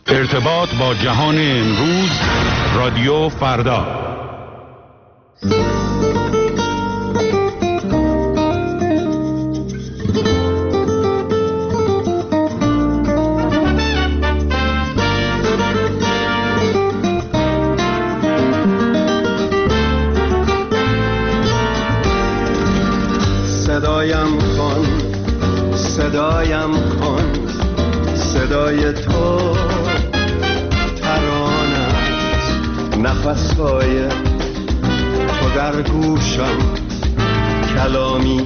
ارتباط با جهان امروز، رادیو فردا. صدایم کن صدای تو ترانت، نفسهای تو در گوشم، کلامی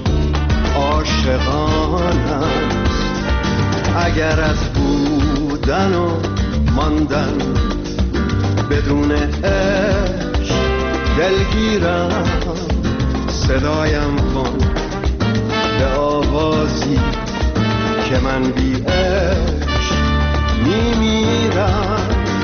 عاشقانت. اگر از بودن و ماندن بدون عشق دلگیرم، صدایم کن به آوازی که من بی عشق میمیرم.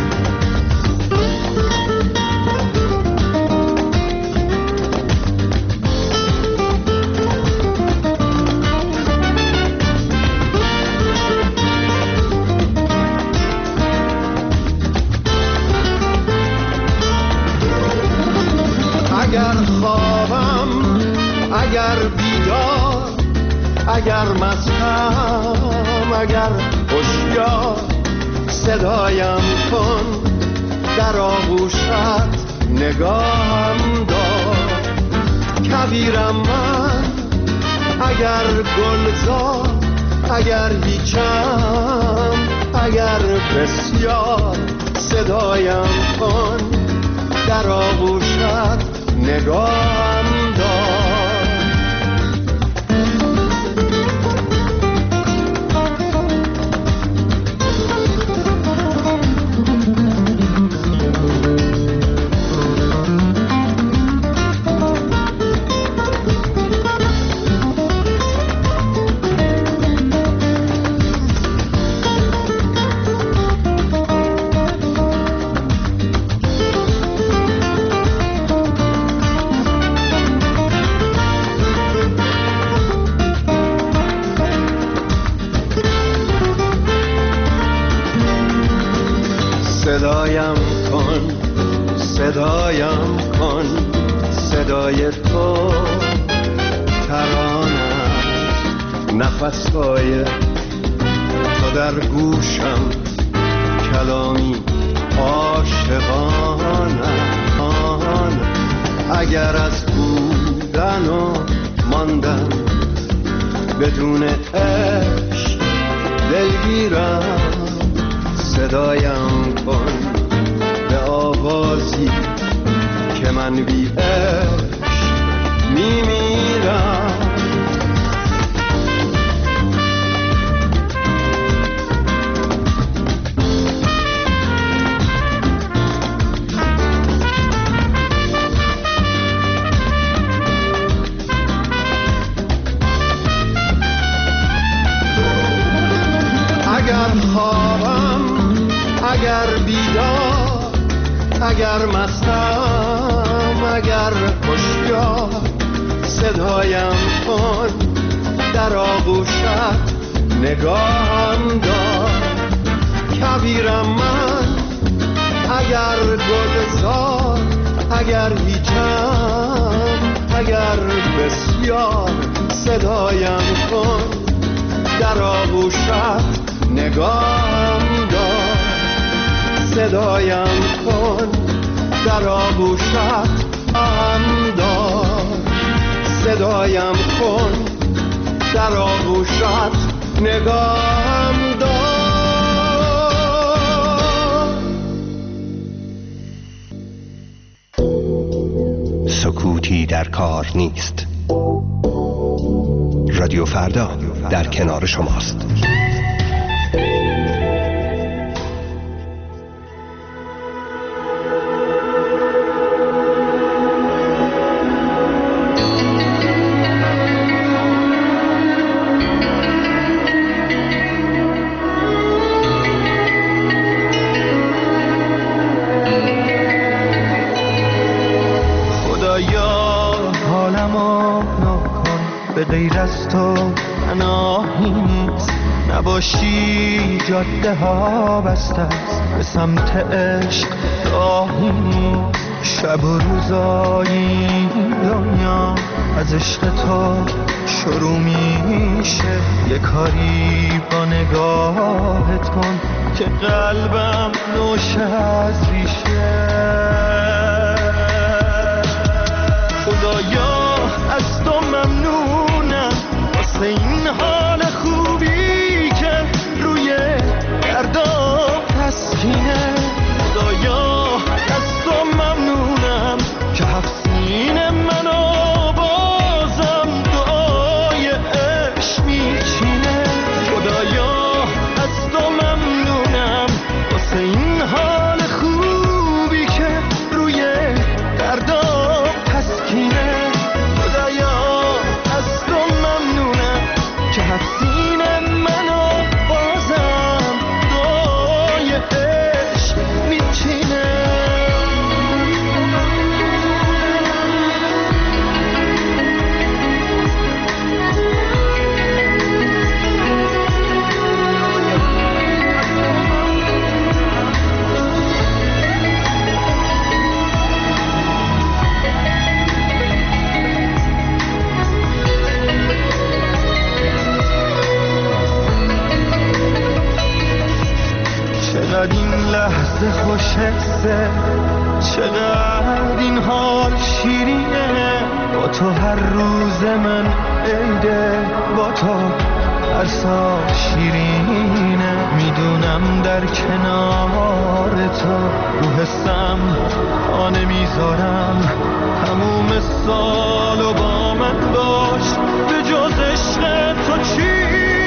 اگر خوابم، اگر بیدار، اگر مستم، اگر هوشیار، صدایم کن در آغوشت، نگاهم دار. کبیرم من اگر گلزار، اگر هیچم، اگر بسیار، صدایم کن در آغوشت، نگاهم دار. صدایم کن، صدایم کن صدای تو ترانت، نفسهای تو در گوشم، کلامی عاشقانت. اگر از بودن و ماندن بدون عشق دلگیرم، صدایم کن به آوازی که من بی عشق میمیرم. اگر خوابم، اگر بیدار، اگر مستم، اگر هوشیار، صدایم کن در آغوشت، نگاهم دار. کبیرم من اگر گلزار، اگر هیچم، اگر بسیار، صدایم کن در آغوشت، نگاهم دار. صدایم کن در آغوشت، هم دار. صدایم کن در آغوشت، نگاهم دار. سکوتی در کار نیست. رادیو فردا در کنار شماست. به غیر از تو پناهی نیست، نه نباشی جاده ها بسته است به سمت عشق راهی شب و روزایی دنیا از عشق تو شروع میشه یه کاری با نگاهت کن که قلبم نوشه از ریشه خدایا از تو ممنونم واسه این حال خوبی که روی دردام تسکینه خدایا از تو ممنونم که هفت سین منو بازم دعای عشق میچینه خدایا از تو ممنونم واسه این حال خوبی که روی دردام تسکینه خدایا از تو ممنونم که هفت سین منو بازم دعای عشق میچینه چقدر این لحظه خوشحسه چقدر این حال شیرینه با تو هر روز من عیده با تو هر سال شیرینه میدونم در کنار تو رو حسم آنه میذارم تموم سال و با من باش به جز عشق تو چی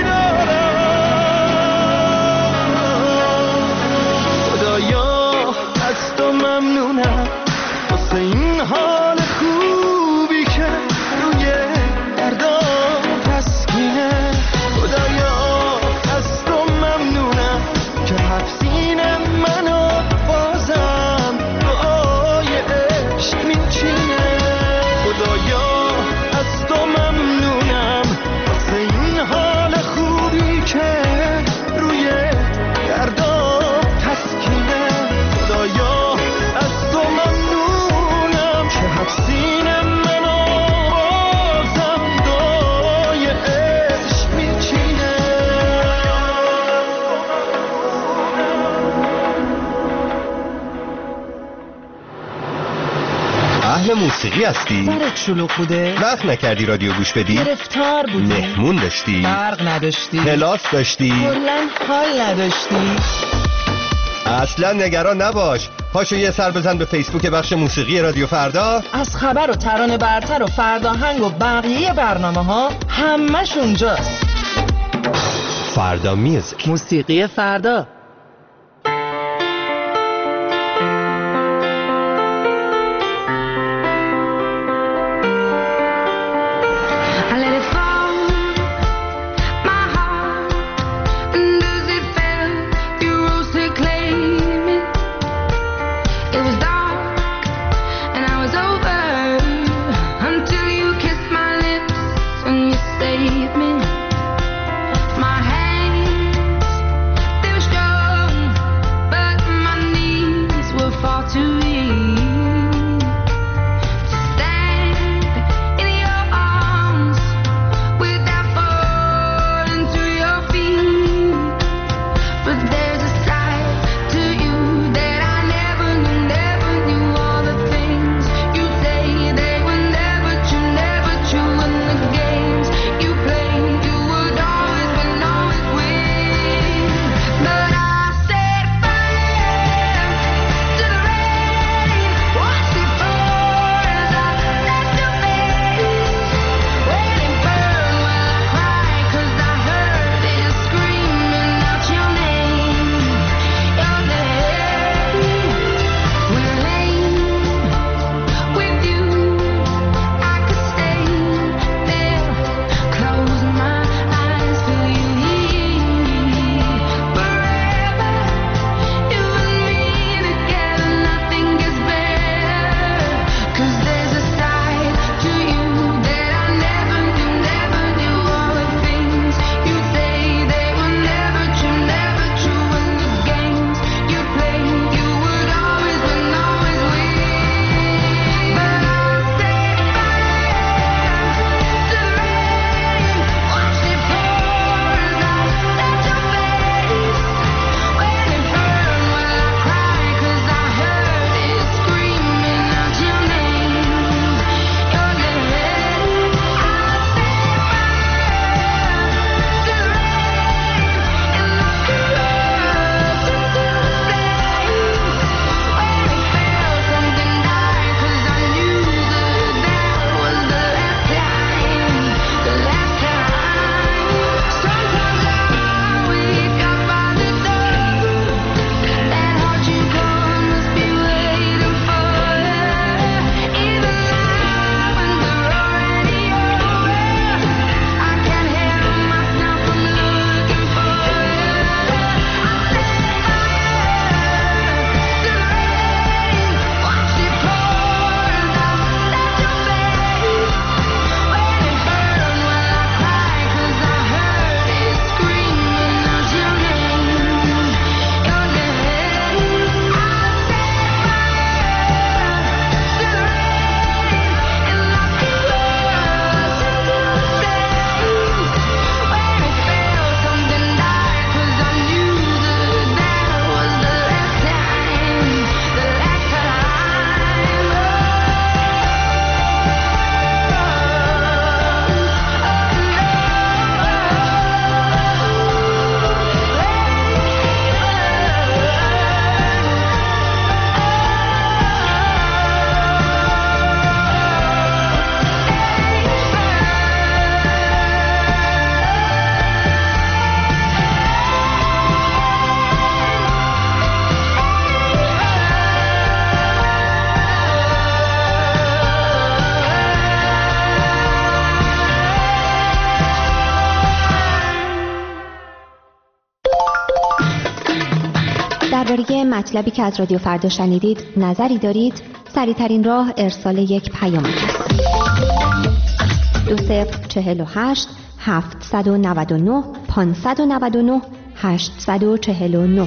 از تو ممنونم واسه این حال خوبی که روی دردام تسکینه خدایا از تو ممنونم که هفت سین منو بازم دعای عشق میچینه خدایا از تو ممنونم واسه این حال خوبی که روی دردام تسکینه خدایا از تو ممنونم که حفظین منو بازم دعای عشق میچینه اهل موسیقی هستی؟ سرت شلوغ بوده؟ وقت نکردی رادیو گوش بدی؟ گرفتار بودی؟ مهمون داشتی؟ برق نداشتی؟ کلاس داشتی؟ کلن حال نداشتی؟ اصلا نگران نباش پاشو یه سر بزن به فیسبوک بخش موسیقی رادیو فردا از خبر و ترانه برتر و فرداهنگ و بقیه برنامه ها همش اونجاست فردا میوزیک موسیقی فردا My hands, they were strong. درباره مطلبی که از رادیو فردا شنیدید نظری دارید؟ سریع‌ترین راه ارسال یک پیام است. 2048 799 599 849.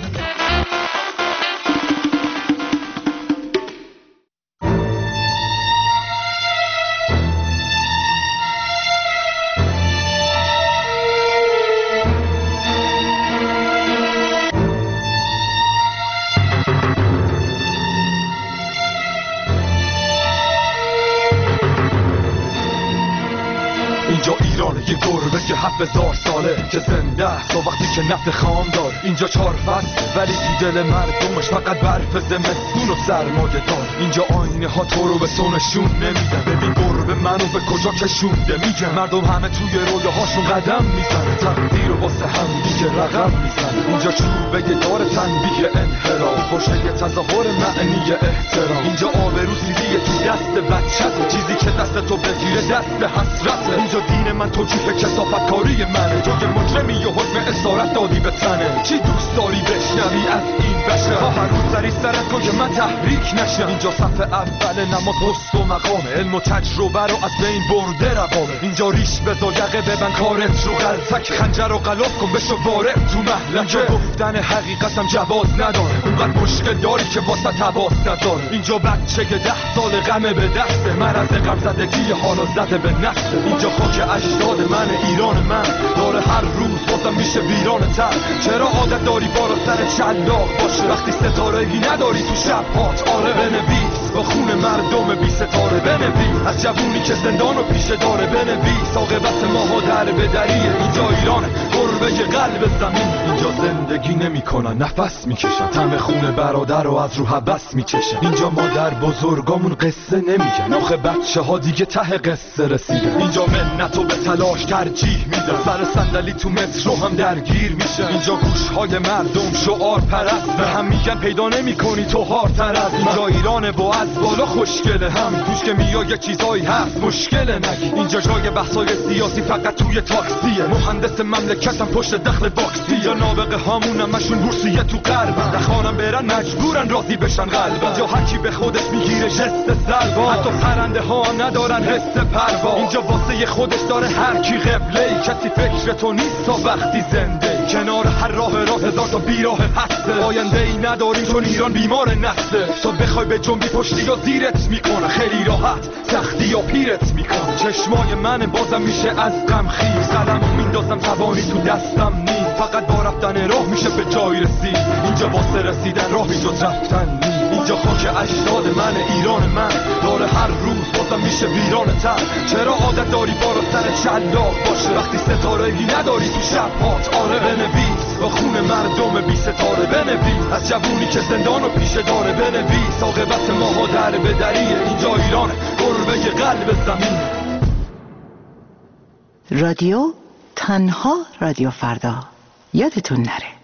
اینجا ایران یه گربه که 7000 ساله که زنده است تا وقتی که نفت خام دار. اینجا 4 فصل ولی تو دل مردمش فقط برف زمستون و سرمایه دار. اینجا آینه ها تو رو به تو نشون نمیدن. ببین گربه منو به کجا کشونده میگن. مردم همه توی رویاهاشون قدم میزنه، تقدیر و واسه هم دیگه رقم میزنه. اینجا چوبه دار تنبیه انحراف، پشت یه تظاهر معنی احترام. اینجا آبرو سیدیه تو دست بچه‌ت، چیزی که دست تو بگیره دست حسرته. اینجا دین من توجیه کثافت کاری منه، تو که مجرمی و حکم اسارت دادی به تنه. چی دوست داری بشنوی از این بشر؟ هر روز سری سرت کن که من تحریک نشم. اینجا صف اول نماز پست و مقامه، علم و تجربه رو از بین برده روامه. اینجا ریش بزا یقه ببن کارت رو غلطک، خنجر رو غلاف کن بشو وارد تو محلکه. اینجا گفتن حقیقتم جواز نداره، اونقدر مشکل داری که واسه تباس نداره. اینجا بچه که 10 سال غمه به دسته، مرض غم زدگی حالا زده به نسته. اینجا خاک اجداد من، ایران من داره هر روز بازم میشه ویران تر. چرا عادت داری بالا سر چلاق باشه وقتی ستاره‌ای نداری تو شب هات؟ آره بنویس با خون مردم بی ستاره، بنویس از جوونی که زندان و پیشه داره، بنویس عاقبت ماها در به دریه. اینجا ایرانه گربه قلب زمین، اینجا زندگی نمیکنن نفس میکشن، طعم خون برادر رو از رو حبس میچشن. اینجا مادر بزرگامون قصه نمیگن، آخه بچه ها دیگه ته قصه رسیدن. اینجا منتو به تلاش ترجیح میدن، سر صندلی تو مترو هم درگیر میشن. اینجا گوشهای مردم شعار پرست، به هم میگن پیدا نمیکنی تو هارتر از. اینجا ایرانه و از بالا خوشگله، همین توش که میای یه چیزایی هست مشکله نگی. اینجا جای بحثای سیاسی فقط توی تاکسیه، مهندس مملکتم پشت دخل باکسی. یا نابغه هامون همشون بورسیه تو قلبن، دخانم برن مجبورن راضی بشن قلبن. اینجا هر کی به خودش میگیره جست سلبا، حتی پرنده ها ندارن حس پروا. اینجا واسه خودش داره هر کی قبله، کسی فکر تو نیست تا وقتی زنده. کنار هر راه 1000 تا بیراه هسته، آینده ای نداریم چون ایران بیمار نسله. تو بخوای به جنبی پشتی یا زیرت میکنه، خیلی راحت سختی یا پیرت میکنه. چشمای من بازم میشه از غم خیز، قلمو میندازم توانی تو دستم نیست، فقط با رفتن راه میشه به جای رسید. اینجا واسه رسیدن راهی جز رفتن نیست. اینجا خاک اجداد من، ایران من داره هر روز بازم میشه ویران تر. چرا عادت داری بالا سر چلاق باشه وقتی ستاره‌ای نداری تو شب هات؟ آره بنویس با خون مردم بی ستاره، بنویس از جوونی که زندان و پیشه داره، بنویس عاقبت ماها در به دریه. اینجا ایرانه گربه قلب زمین. رادیو تنها رادیو فردا، یادتون نره.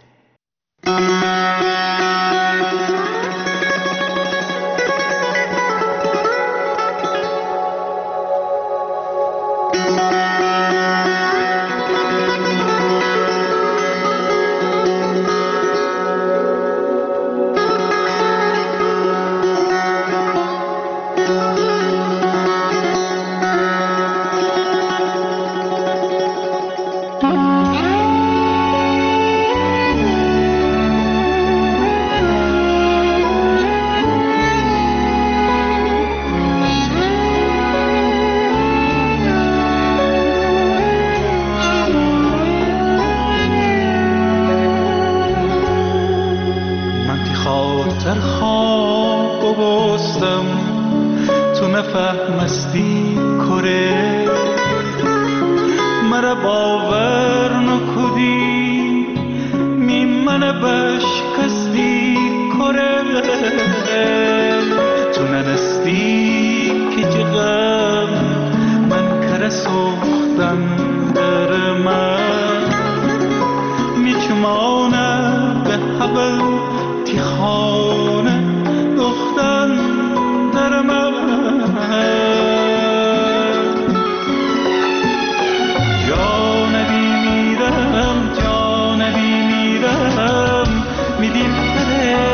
میدیم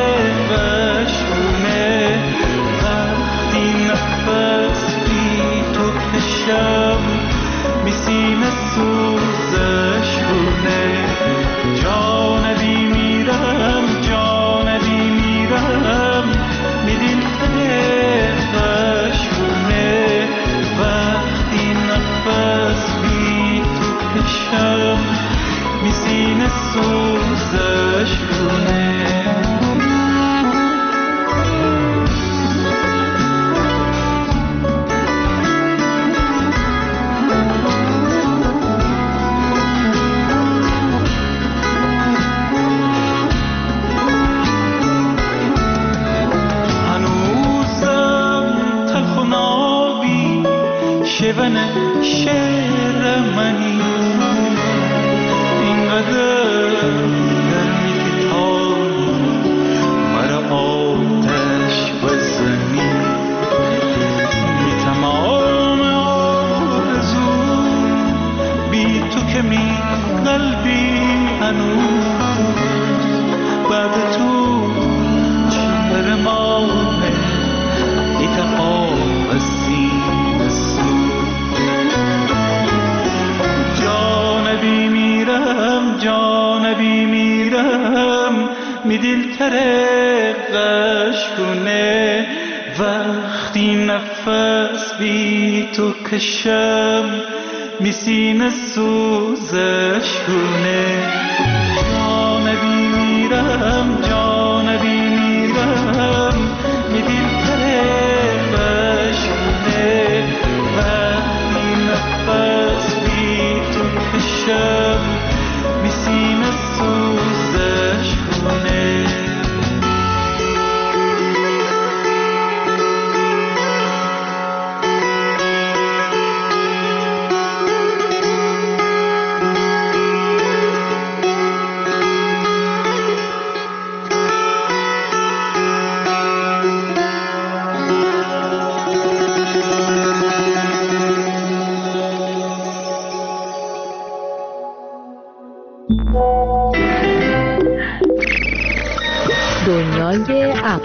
کیون شعر منی اینقدر گرمی که تا مرا آتش بزنی بی تمام آرزو بی تو که می قلبی هنوز بعد تو چهر مانه ایت آب از سینه سود جانبی میرم می دلتر غشونه وقتی نفس بی تو کشم می سینه سوزش کنه جانبی میرم می دلتر غشونه وقتی نفس بی تو کشم می سینه سوزش کنه دنیای اپ.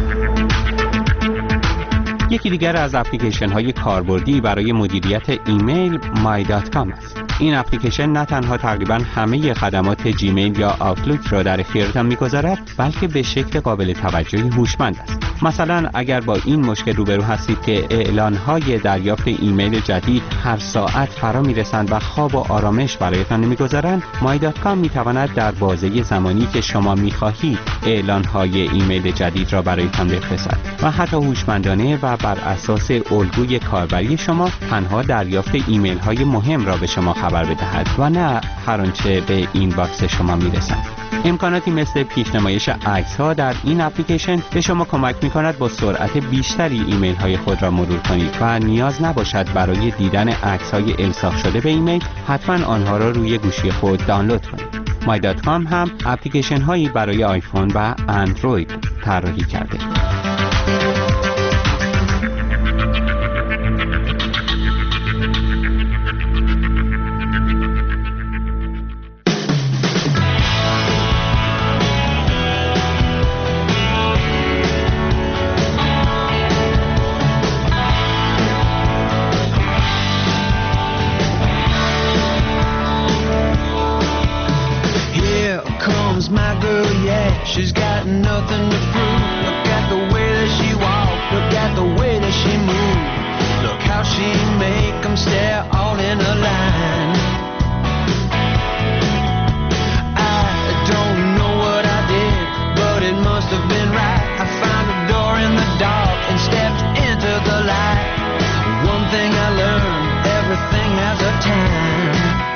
یکی دیگر از اپلیکیشن های کاربردی برای مدیریت ایمیل my.com است. این اپلیکیشن نه تنها تقریباً همه خدمات جیمیل یا آوتلوک را در اختیارتان می‌گذارد، بلکه به شکل قابل توجهی هوشمند است. مثلا اگر با این مشکل روبرو هستید که اعلان‌های دریافت ایمیل جدید هر ساعت فرا می‌رسند و خواب و آرامش برایتان نمی‌گذارند، my.com می‌تواند در بازه زمانی که شما می‌خواهید اعلان‌های ایمیل جدید را برایتان بفرستد و حتی هوشمندانه و بر اساس الگوی کاربری شما تنها دریافت ایمیل‌های مهم را به شما خبر بدهد و نه هر آنچه به این باکس شما می‌رسد. امکاناتی مثل پیشنمایش عکس‌ها در این اپلیکیشن به شما کمک می‌کند با سرعت بیشتری ایمیل‌های خود را مرور کنید و نیاز نباشد برای دیدن عکس‌های الساق شده به ایمیل حتما آنها را روی گوشی خود دانلود کنید. my.com هم اپلیکیشن‌هایی برای آیفون و اندروید طراحی کرده. She's got nothing to prove. Look at the way that she walks. Look at the way that she moves. Look how she make them stare all in a line. I don't know what I did, but it must have been right. I found a door in the dark and stepped into the light. One thing I learned, everything has a time.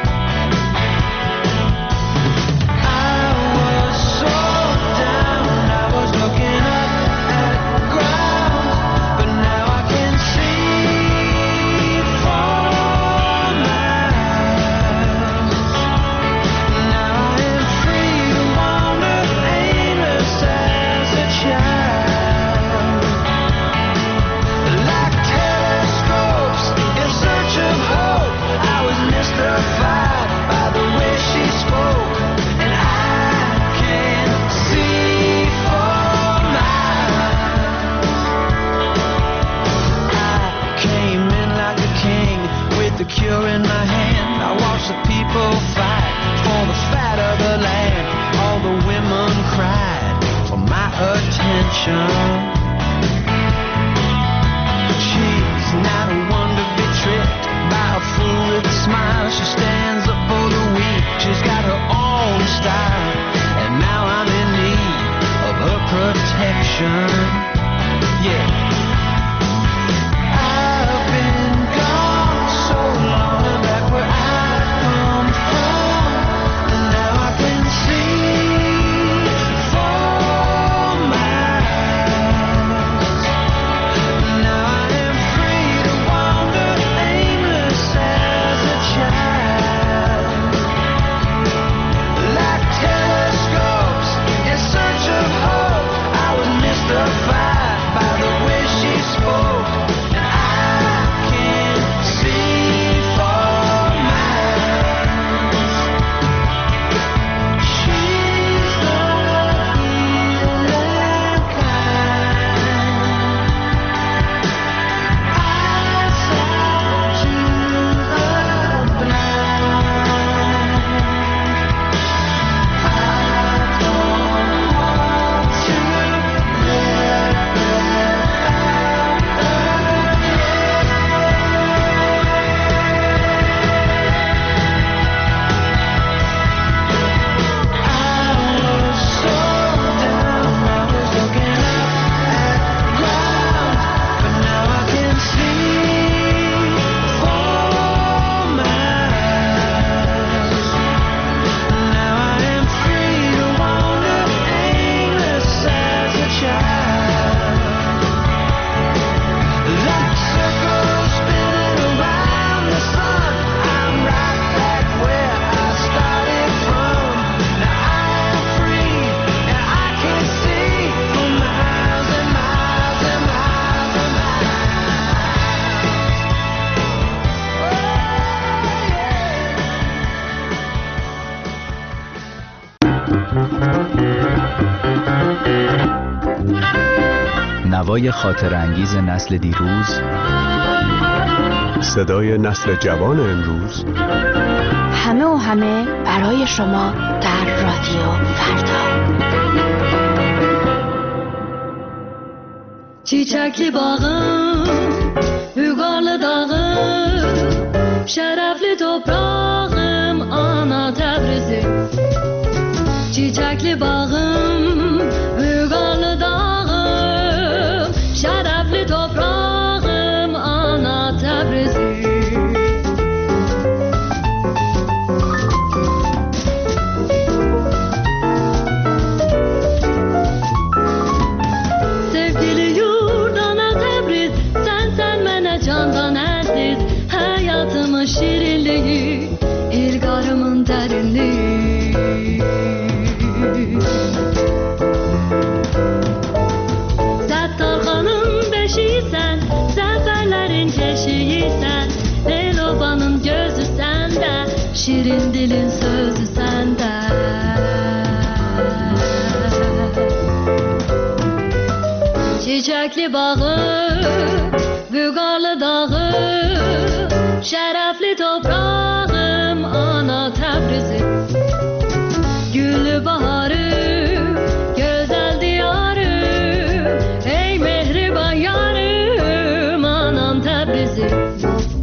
Cure in my hand, I watch the people fight for the fat of the land. All the women cried for my attention. She's not one to be tricked by a fool with a smile. She stands up for the weak. She's got her own style, and now I'm in need of her protection. Yeah. Aimless نوای خاطر انگیز نسل دیروز، صدای نسل جوان امروز، همه و همه برای شما در رادیو فردا. Çiçekli bağım, rüzgarlı dağım, şerefli toprağım, ana Tebrizim. Çiçekli bağım, rüzgarlı dağım, şerefli toprağım, ana Tebrizim. Şirinliği, ilgarımın derinliği. Settarhanın beşiysen, zaferlerin keşiysen, Elobanın gözü sende, şirin dilin sözü sende. Çiçekli bağı, rüzgarlı dağı, şerefli toprağım, ana Tebrizim. Güllü baharım, güzel diyarım, ey mehriban yarım, anam Tebrizim.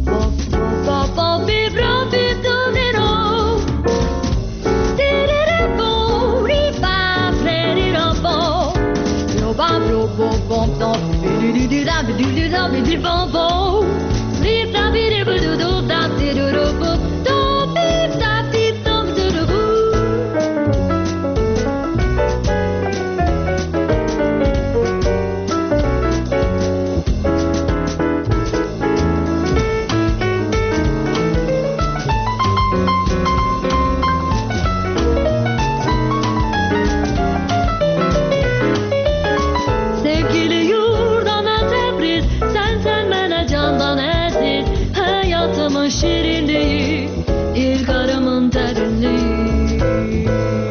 Şirinliği, ilgarımın derinliği.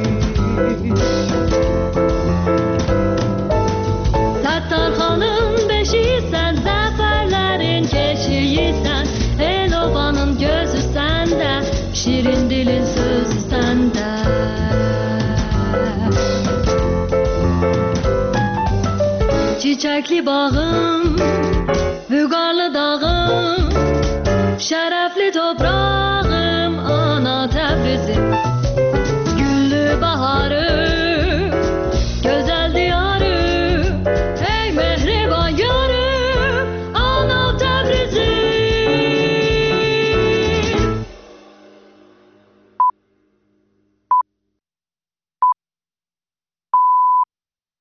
Settarhanın beşiysen, zaferlerin keşiysen, Elobanın gözü sende, şirin dilin sözü sende. Çiçekli bağım, rüzgarlı dağım, şerefli toprağım, ana Tebrizim.